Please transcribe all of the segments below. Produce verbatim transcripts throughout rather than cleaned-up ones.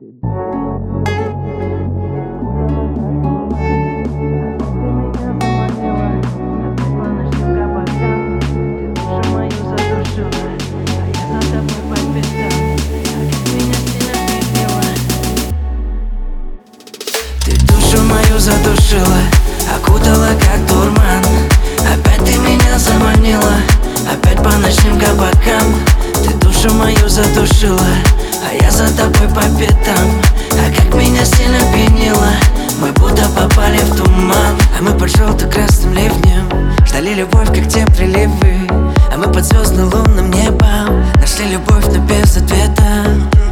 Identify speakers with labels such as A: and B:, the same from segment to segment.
A: Задушила, окутала как дурман. Опять ты меня заманила, опять по ночным кабакам. Ты душу мою задушила, а я за тобой по пятам. А как меня сильно пьянила, мы будто попали в туман. А мы под желто-красным ливнем ждали любовь, как те приливы. А мы под звездно-лунным небом нашли любовь, но без ответа.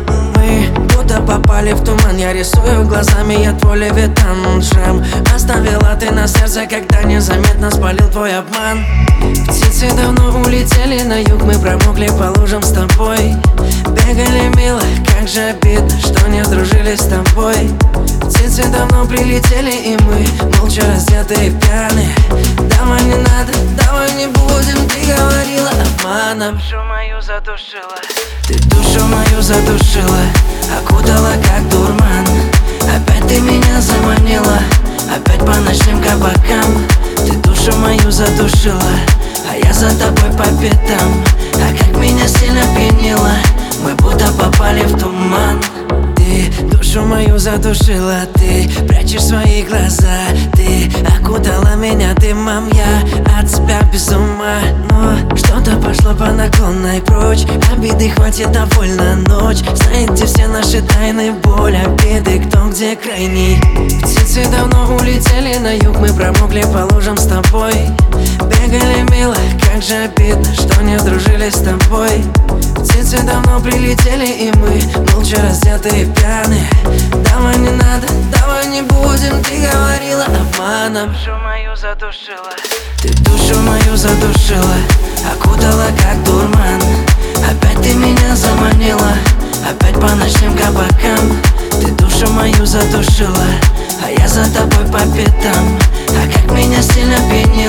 A: Мы будто попали в туман. Я рисую глазами, я твой левитан. Шрам оставила ты на сердце, когда незаметно спалил твой обман. Птицы давно улетели на юг, мы промокли по лужам с тобой. Бегали мило, как же обидно, что не сдружились с тобой. Птицы давно прилетели, и мы молча раздетые пьяные. Давай не надо, давай не будем, ты говорила обманом. Душу мою задушила, ты душу мою задушила, окутала как дурман. Опять ты меня заманила, опять по ночным кабакам. Ты душу мою задушила, а я за тобой по пятам. А как меня сильно пьянила, мы будто попали в туман. Ты душу мою задушила, ты прячешь свои глаза. Ты окутала меня дымом, я от тебя без ума. Но что-то пошло по наклонной прочь, обиды хватит, довольно ночь. Знает, где все наши тайны, боль, обиды, кто где крайний. Птицы давно улетели на юг, мы промокли по лужам с тобой. Бегали мило, как же обидно, что не сдружились с тобой. Птицы давно прилетели, и мы молча раздетые пьяные. Давай не надо, давай не будем, ты говорила обманом. Душу мою задушила, ты душу мою задушила, окутала как дурман. Опять ты меня заманила, опять по ночным кабакам. Ты душу мою задушила, а я за тобой по пятам. А как меня сильно пьянила,